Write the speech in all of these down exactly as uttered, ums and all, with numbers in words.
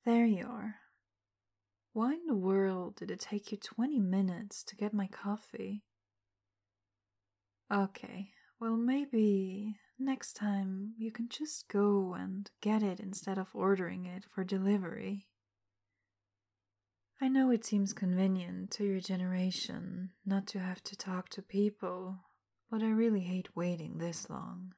There you are. Why in the world did it take you twenty minutes to get my coffee? Okay, well, maybe next time you can just go and get it instead of ordering it for delivery. I know it seems convenient to your generation not to have to talk to people, but I really hate waiting this long.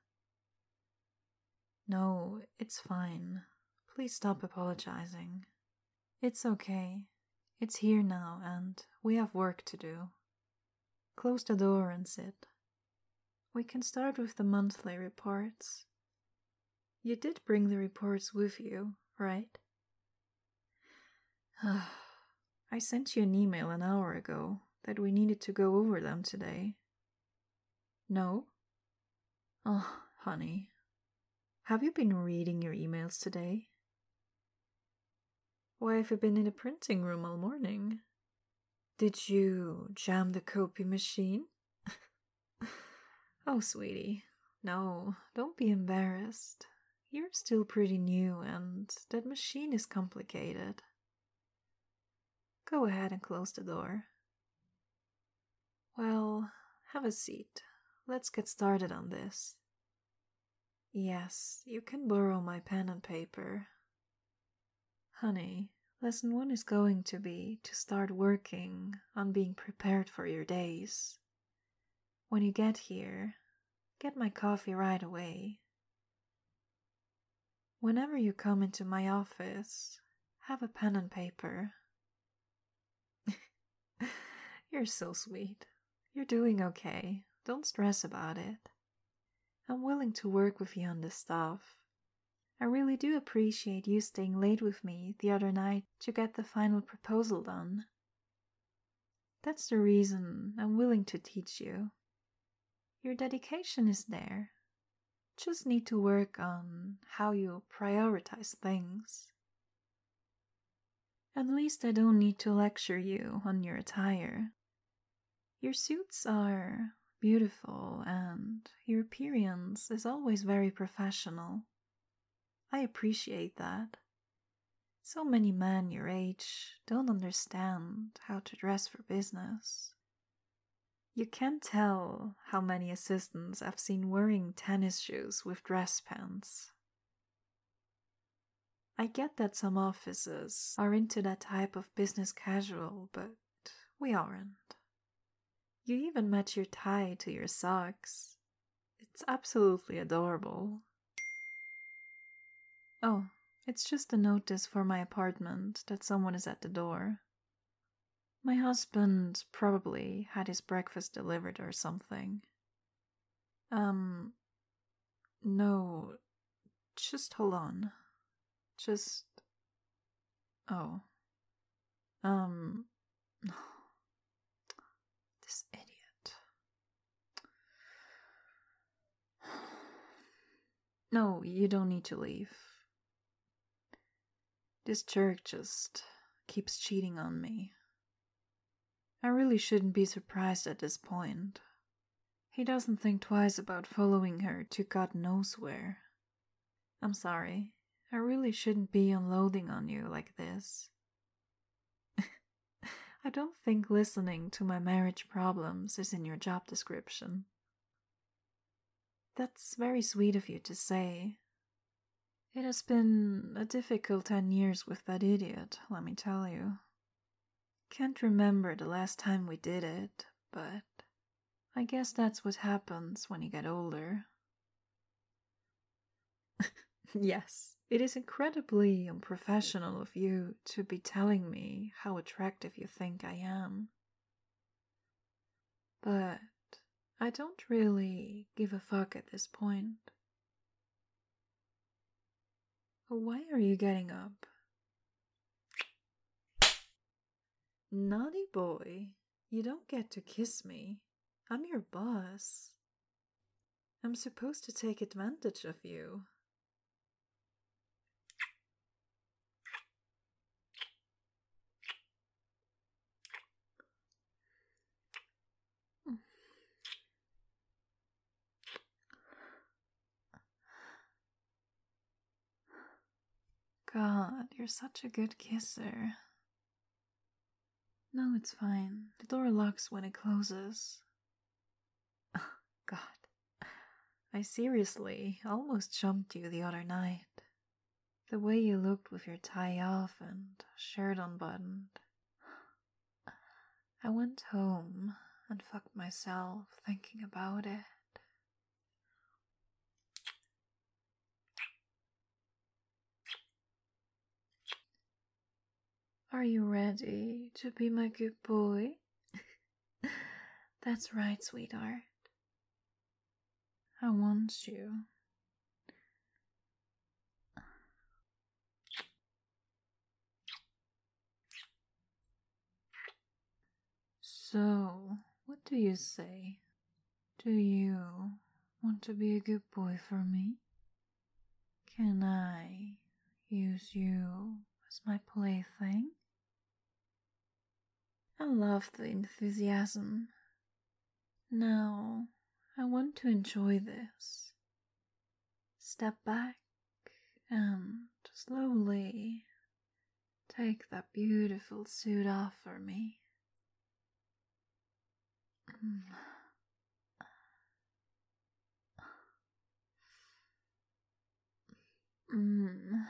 No, it's fine. Please stop apologizing. It's okay. It's here now and we have work to do. Close the door and sit. We can start with the monthly reports. You did bring the reports with you, right? I sent you an email an hour ago that we needed to go over them today. No? Oh, honey. Have you been reading your emails today? Why have you been in the printing room all morning? Did you jam the copy machine? Oh, sweetie, no, don't be embarrassed. You're still pretty new and that machine is complicated. Go ahead and close the door. Well, have a seat. Let's get started on this. Yes, you can borrow my pen and paper. Honey, lesson one is going to be to start working on being prepared for your days. When you get here, get my coffee right away. Whenever you come into my office, have a pen and paper. You're so sweet. You're doing okay. Don't stress about it. I'm willing to work with you on this stuff. I really do appreciate you staying late with me the other night to get the final proposal done. That's the reason I'm willing to teach you. Your dedication is there. Just need to work on how you prioritize things. At least I don't need to lecture you on your attire. Your suits are beautiful and your appearance is always very professional. I appreciate that. So many men your age don't understand how to dress for business. You can't tell how many assistants I've seen wearing tennis shoes with dress pants. I get that some offices are into that type of business casual, but we aren't. You even match your tie to your socks. It's absolutely adorable. Oh, it's just a notice for my apartment that someone is at the door. My husband probably had his breakfast delivered or something. Um, no, just hold on. Just, oh, um, this idiot. No, you don't need to leave. This jerk just keeps cheating on me. I really shouldn't be surprised at this point. He doesn't think twice about following her to God knows where. I'm sorry. I really shouldn't be unloading on you like this. I don't think listening to my marriage problems is in your job description. That's very sweet of you to say. It has been a difficult ten years with that idiot, let me tell you. Can't remember the last time we did it, but I guess that's what happens when you get older. Yes, it is incredibly unprofessional of you to be telling me how attractive you think I am. But I don't really give a fuck at this point. Why are you getting up? Naughty boy, you don't get to kiss me. I'm your boss. I'm supposed to take advantage of you. God, you're such a good kisser. No, it's fine. The door locks when it closes. God, I seriously almost jumped you the other night. The way you looked with your tie off and shirt unbuttoned. I went home and fucked myself thinking about it. Are you ready to be my good boy? That's right, sweetheart. I want you. So, what do you say? Do you want to be a good boy for me? Can I use you as my plaything? I love the enthusiasm. Now, I want to enjoy this. Step back and slowly take that beautiful suit off for me. Mm.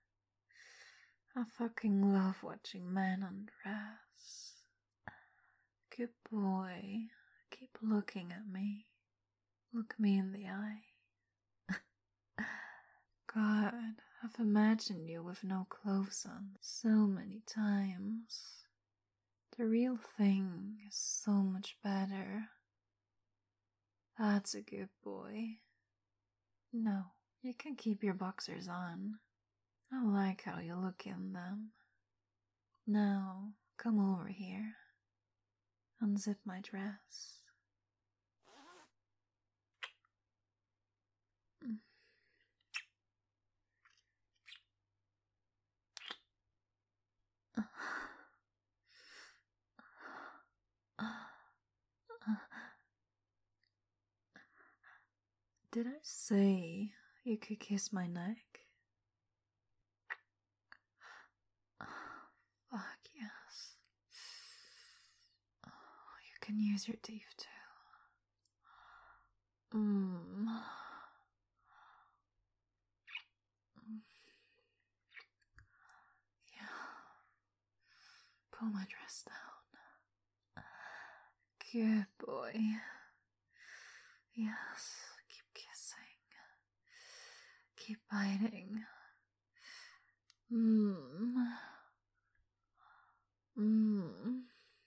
I fucking love watching men undress. Good boy, keep looking at me. Look me in the eye. God, I've imagined you with no clothes on so many times. The real thing is so much better. That's a good boy. No, you can keep your boxers on. I like how you look in them. Now, come over here. Unzip my dress. Did I say you could kiss my neck? Fuck yes. You can use your teeth too. Mmm. Yeah. Pull my dress down. Good boy. Yes, keep kissing. Keep biting. Mmm. Mmm.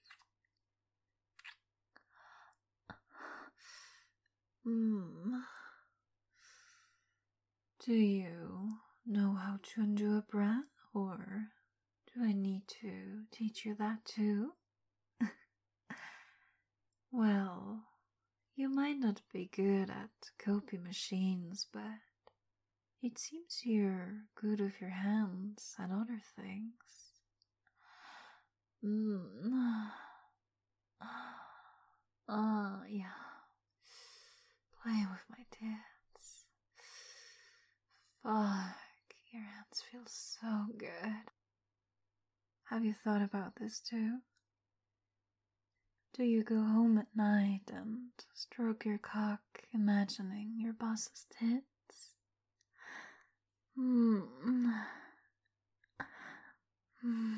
Mmm. Do you know how to undo a bra, or do I need to teach you that too? Well, you might not be good at copy machines, but it seems you're good with your hands and other things. Mmm. Ah, uh, yeah. Play with my tits. Fuck, your hands feel so good. Have you thought about this too? Do you go home at night and stroke your cock, imagining your boss's tits? Hmm. Hmm.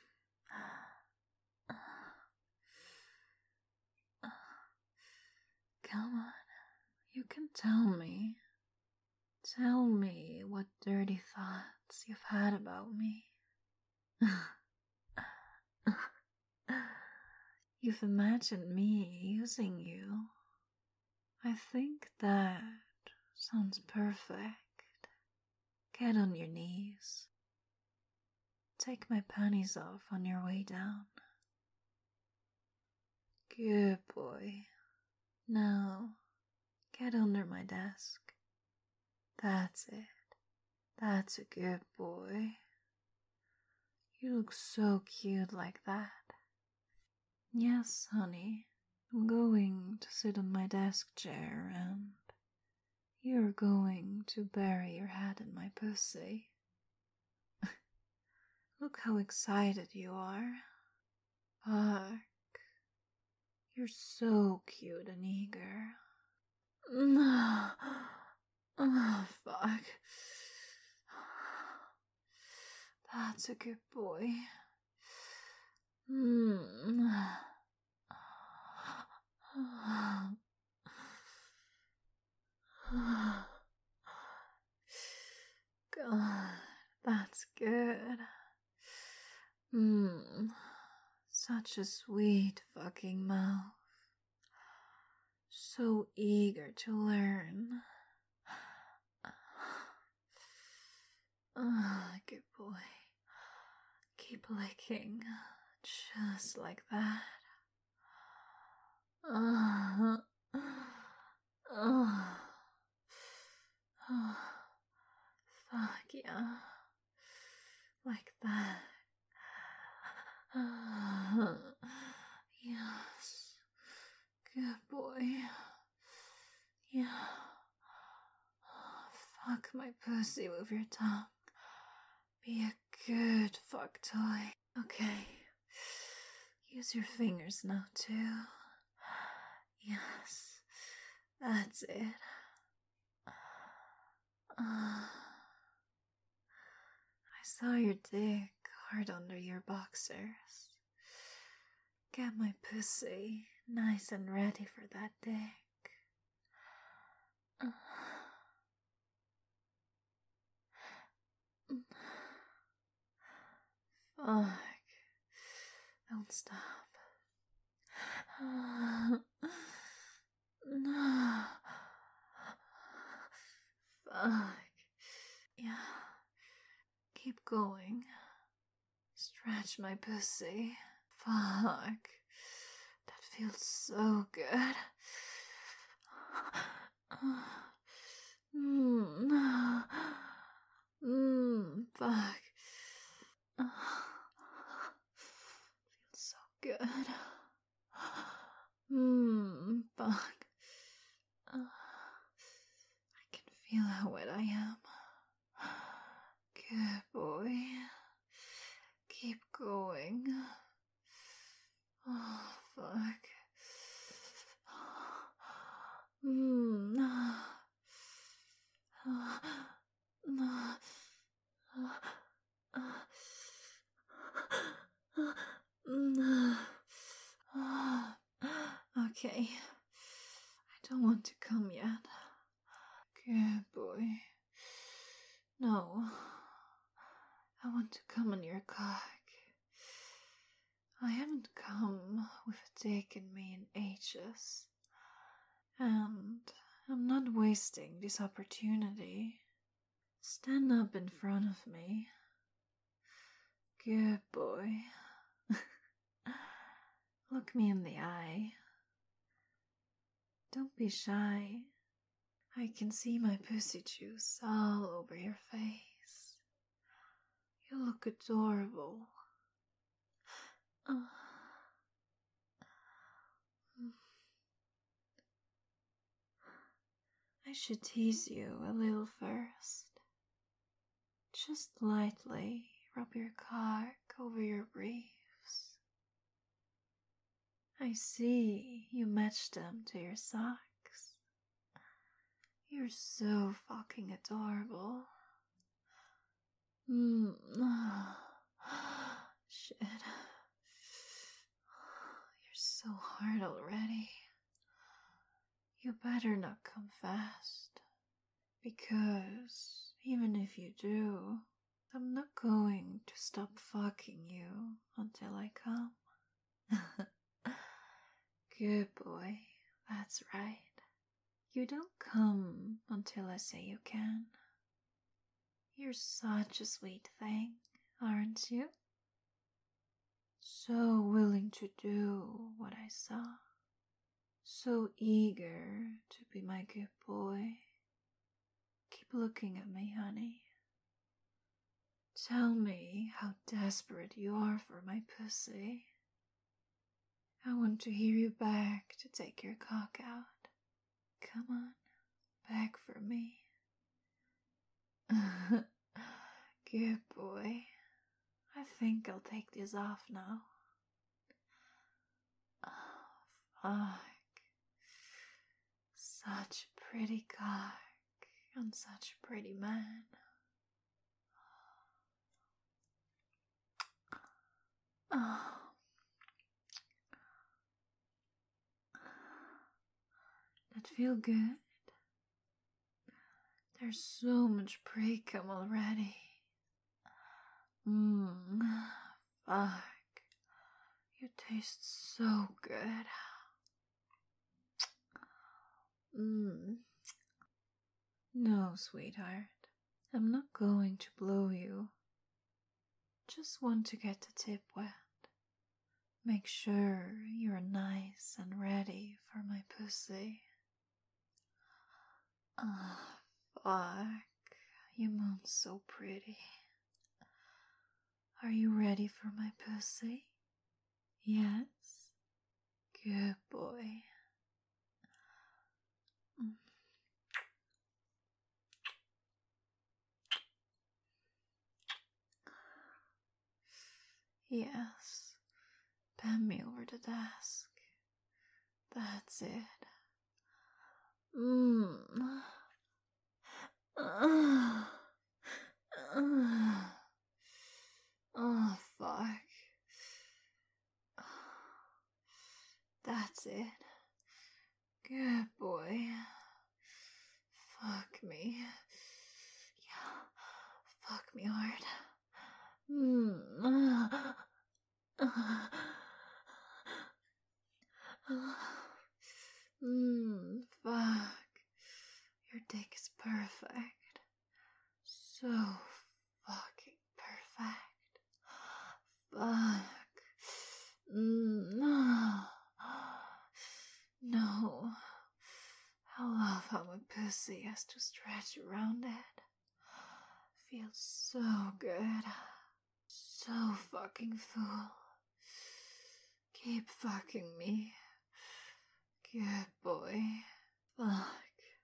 Come on, you can tell me. Tell me what dirty thoughts you've had about me. You've imagined me using you. I think that sounds perfect. Get on your knees. Take my panties off on your way down. Good boy. Now, get under my desk. That's it. That's a good boy. You look so cute like that. Yes, honey. I'm going to sit on my desk chair and you're going to bury your head in my pussy. Look how excited you are. Fuck. You're so cute and eager. Oh, fuck. That's a good boy. Mm. God, that's good. Mmm, such a sweet fucking mouth. So eager to learn. Ah, good boy. Keep licking, just like that. Ah, ah, ah, fuck yeah, like that. Ah, yes, good boy. Yeah. Fuck my pussy with your tongue. Be a good fuck toy. Okay. Use your fingers now, too. Yes. That's it. Uh, I saw your dick hard under your boxers. Get my pussy nice and ready for that dick. Uh, Fuck. Don't stop. No. Fuck. Yeah. Keep going. Stretch my pussy. Fuck. That feels so good. Mmm. Mmm. Fuck. Feels so good. Mmm. Fuck. I can feel how wet I am. Good boy. Keep going. Oh, fuck. Mm. Okay. I don't want to come yet. Good boy. No. I want to come on your cock. I haven't come with a dick in me in ages. And I'm not wasting this opportunity. Stand up in front of me. Good boy. Look me in the eye. Don't be shy. I can see my pussy juice all over your face. You look adorable. Uh. I should tease you a little first. Just lightly rub your cock over your briefs. I see you match them to your socks. You're so fucking adorable. Mm. Shit. You're so hard already. You better not come fast. Because even if you do, I'm not going to stop fucking you until I come. Good boy, that's right. You don't come until I say you can. You're such a sweet thing, aren't you? So willing to do what I saw. So eager to be my good boy. Keep looking at me, honey. Tell me how desperate you are for my pussy. I want to hear you beg to take your cock out. Come on, beg for me. Good boy. I think I'll take this off now. Oh, fuck. Such a pretty cock and such a pretty man. Oh. That feel good? There's so much pre-cum already. Mmm, fuck. You taste so good. Mmm. No, sweetheart. I'm not going to blow you. Just want to get the tip wet. Make sure you're nice and ready for my pussy. Ah, fuck. You moan so pretty. Are you ready for my pussy? Yes? Good boy. Mm. Yes. Bend me over the desk. That's it. Mmm. Uh. Uh. Oh, fuck. That's it. Good boy. Fuck me. Yeah. Fuck me hard. Mmm. Mmm. Fuck. Your dick is perfect. So fucking perfect. Fuck. Mm. No. I love how my pussy has to stretch around it. Feels so good. So fucking full. Keep fucking me. Good boy. Fuck.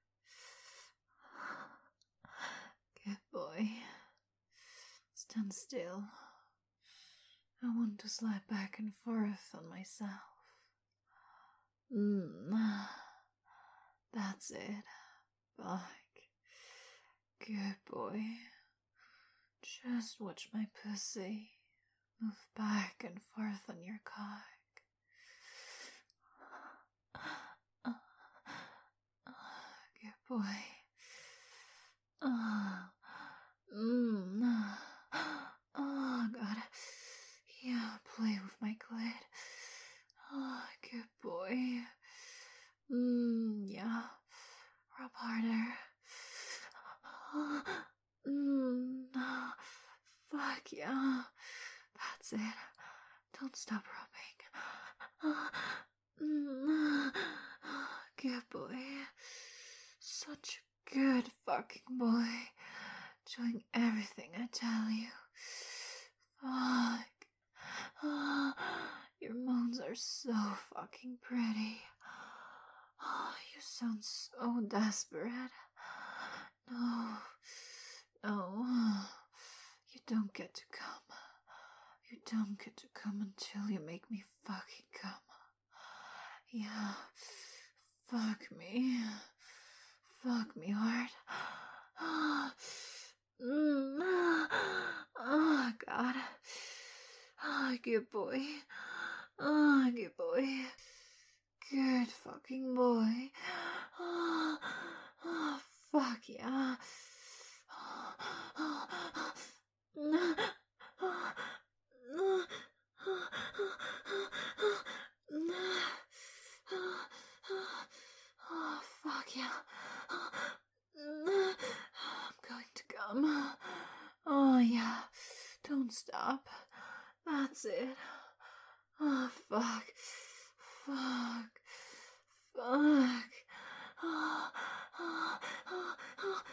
Good boy. Stand still. I want to slide back and forth on myself. Mmm. That's it. Fuck. Good boy. Just watch my pussy move back and forth on your cock. Good boy. Mmm. Oh, God. Yeah, play with my clit. Oh, good boy. Mmm, yeah. Rub harder. Mmm. Fuck yeah. That's it. Don't stop rubbing. Mmm. Good boy. Such a good fucking boy. Doing everything I tell you. Fuck. Oh, your moans are so fucking pretty. Oh, you sound so desperate. No. No. You don't get to come. You don't get to come until you make me fucking come. Yeah. Fuck me. Fuck me hard. Mm. Oh, God. Oh, good boy. Oh, good boy. Good fucking boy. Oh, oh fuck yeah. Oh, fuck yeah. I'm going to come. Oh, yeah. Don't stop. That's it. Oh, fuck. Fuck. Fuck. Oh, oh, oh, oh,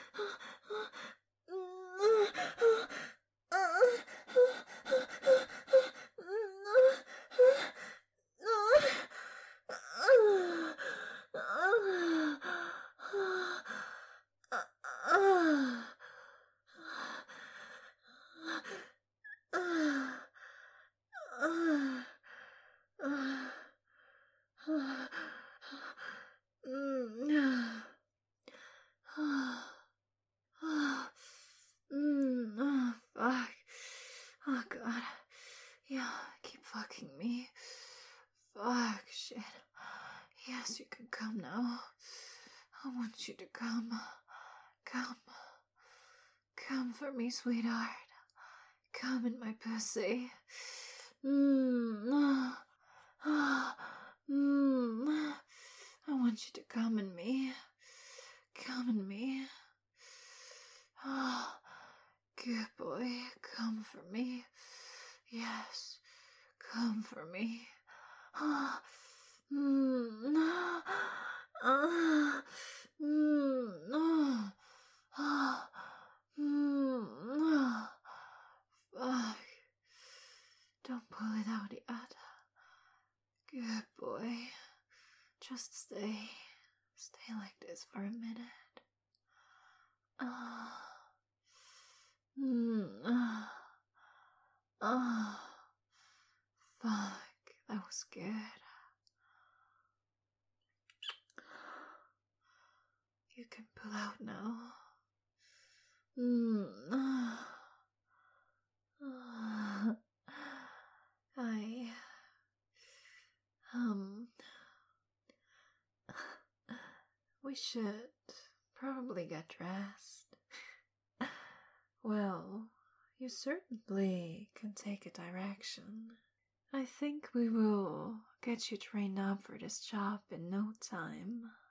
god. Yeah, keep fucking me. Fuck, shit. Yes, you can come now. I want you to come. Come. Come for me, sweetheart. Come in my pussy. Mmm. Mmm. I want you to come in me. Come in me. Ah, good boy. Come for me. Yes. Come for me. Ah. Mmm. Ah. Mmm. Ah. Mmm. Fuck. Don't pull it out yet. Good boy. Just stay. Stay like this for a minute. Ah. Mm. Ah. Ah. Fuck. That was good. You can pull out now. Mm. Ah. Ah. I. Um. We should probably get dressed. Well, you certainly can take a direction. I think we will get you trained up for this job in no time.